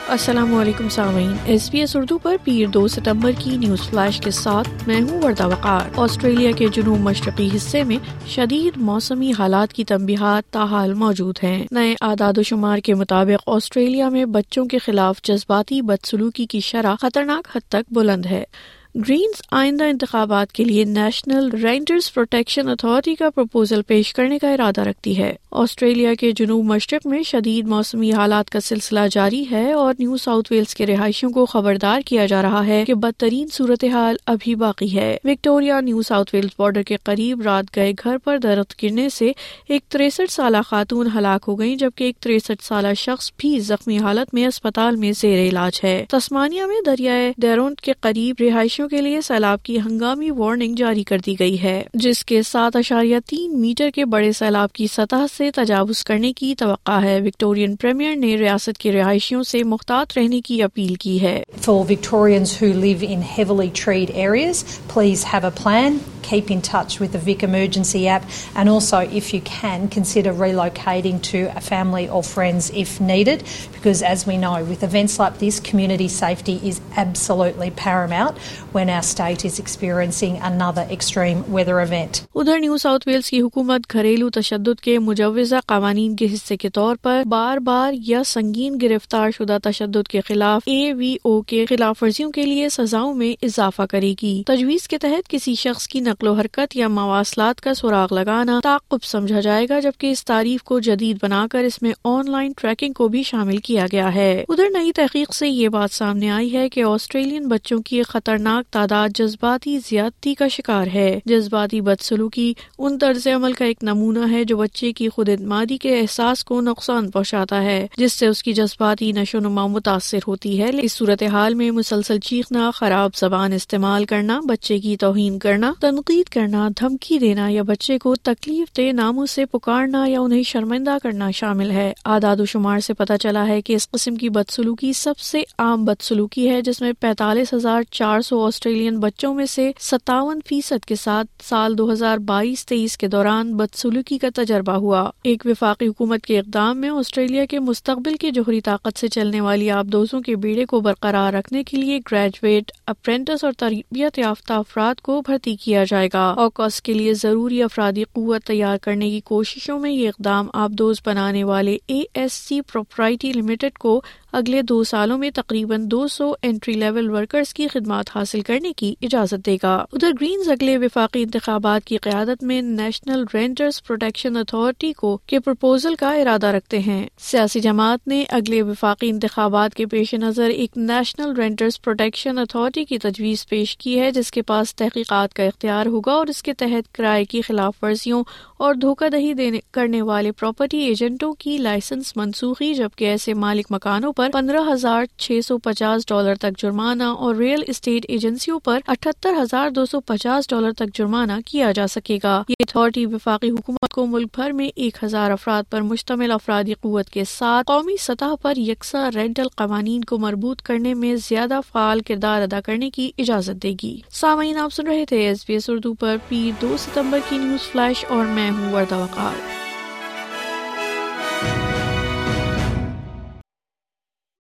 السلام علیکم سامعین، ایس بی ایس اردو پر پیر 2 ستمبر کی نیوز فلیش کے ساتھ میں ہوں وردہ وقار۔ آسٹریلیا کے جنوب مشرقی حصے میں شدید موسمی حالات کی تنبیہات تاحال موجود ہیں۔ نئے اعداد و شمار کے مطابق آسٹریلیا میں بچوں کے خلاف جذباتی بدسلوکی کی شرح خطرناک حد تک بلند ہے۔ گرینز آئندہ انتخابات کے لیے نیشنل رینجرز پروٹیکشن اتھارٹی کا پروپوزل پیش کرنے کا ارادہ رکھتی ہے۔ آسٹریلیا کے جنوب مشرق میں شدید موسمی حالات کا سلسلہ جاری ہے اور نیو ساؤتھ ویلز کے رہائشیوں کو خبردار کیا جا رہا ہے کہ بدترین صورتحال ابھی باقی ہے۔ Victoria New South Wales border کے قریب رات گئے گھر پر درخت گرنے سے ایک 63 سالہ خاتون ہلاک ہو گئی، جبکہ ایک 63 سالہ شخص بھی زخمی حالت میں اسپتال میں زیر علاج ہے۔ تسمانیہ میں دریائے ڈیرونٹ کے قریب رہائشیوں کے لیے سیلاب کی ہنگامی وارننگ جاری کر دی گئی ہے، جس کے 7.3 میٹر کے بڑے سیلاب کی سطح سے تجاوز کرنے کی توقع ہے۔ وکٹورین پریمیئر نے ریاست کے رہائشیوں سے محتاط رہنے کی اپیل کی ہے۔ For Victorians who live in heavily treed areas, please have a plan. Keep in touch with the Vic Emergency app, and also, if you can, consider relocating to a family or friends if needed, because as we know, with events like this, community safety is absolutely paramount when our state is experiencing another extreme weather event. ادھر New South Wales کی حکومت گھریلو تشدد کے مجوزہ قوانین کے حصے کے طور پر بار بار یا سنگین گرفتار شدہ تشدد کے خلاف AVO کے خلاف ورزیوں کے لیے سزاؤں میں اضافہ کرے گی۔ تجویز کے تحت کسی شخص کی نقل و حرکت یا مواصلات کا سراغ لگانا تعاقب سمجھا جائے گا، جبکہ اس تعریف کو جدید بنا کر اس میں آن لائن ٹریکنگ کو بھی شامل کیا گیا ہے۔ ادھر نئی تحقیق سے یہ بات سامنے آئی ہے کہ آسٹریلین بچوں کی ایک خطرناک تعداد جذباتی زیادتی کا شکار ہے۔ جذباتی بدسلوکی ان طرز عمل کا ایک نمونہ ہے جو بچے کی خود اعتمادی کے احساس کو نقصان پہنچاتا ہے، جس سے اس کی جذباتی نشو و نما متاثر ہوتی ہے۔ اس صورتحال میں مسلسل چیخنا، خراب زبان استعمال کرنا، بچے کی توہین کرنا، تنقید کرنا، دھمکی دینا یا بچے کو تکلیف دہ ناموں سے پکارنا یا انہیں شرمندہ کرنا شامل ہے۔ اعداد و شمار سے پتہ چلا ہے کہ اس قسم کی بدسلوکی سب سے عام بدسلوکی ہے، جس میں 45,400 آسٹریلین بچوں میں سے 57% کے ساتھ سال 2022-23 کے دوران بدسلوکی کا تجربہ ہوا۔ ایک وفاقی حکومت کے اقدام میں آسٹریلیا کے مستقبل کی جوہری طاقت سے چلنے والی آبدوزوں کے بیڑے کو برقرار رکھنے کے لیے گریجویٹ، اپرینٹس اور تربیت یافتہ افراد کو بھرتی کیا جائے گا۔ اوکاس کے لیے ضروری افرادی قوت تیار کرنے کی کوششوں میں یہ اقدام آبدوز بنانے والے ASC پروپرائٹی لمیٹڈ کو اگلے 2 سالوں میں تقریباً 200 انٹری لیول ورکرز کی خدمات حاصل کرنے کی اجازت دے گا۔ ادھر گرینز اگلے وفاقی انتخابات کی قیادت میں نیشنل رینجرز پروٹیکشن اتھارٹی کے پروپوزل کا ارادہ رکھتے ہیں۔ سیاسی جماعت نے اگلے وفاقی انتخابات کے پیش نظر ایک نیشنل رینجرز پروٹیکشن اتھارٹی کی تجویز پیش کی ہے، جس کے پاس تحقیقات کا اختیار ہوگا اور اس کے تحت کرائے کی خلاف ورزیوں اور دھوکہ دہی کرنے والے پراپرٹی ایجنٹوں کی لائسنس منسوخی، جبکہ ایسے مالک مکانوں پر $15,650 تک جرمانہ اور ریئل اسٹیٹ ایجنسیوں پر $78,250 تک جرمانہ کیا جا سکے گا۔ یہ اتھارٹی وفاقی حکومت کو ملک بھر میں 1,000 افراد پر مشتمل افرادی قوت کے ساتھ قومی سطح پر یکساں رینٹل قوانین کو مربوط کرنے میں زیادہ فعال کردار ادا کرنے کی اجازت دے گی۔ سامعین، آپ سن رہے تھے SBS اردو پر پیر 2 ستمبر کی نیوز فلیش اور میں ہوں وردہ وقار۔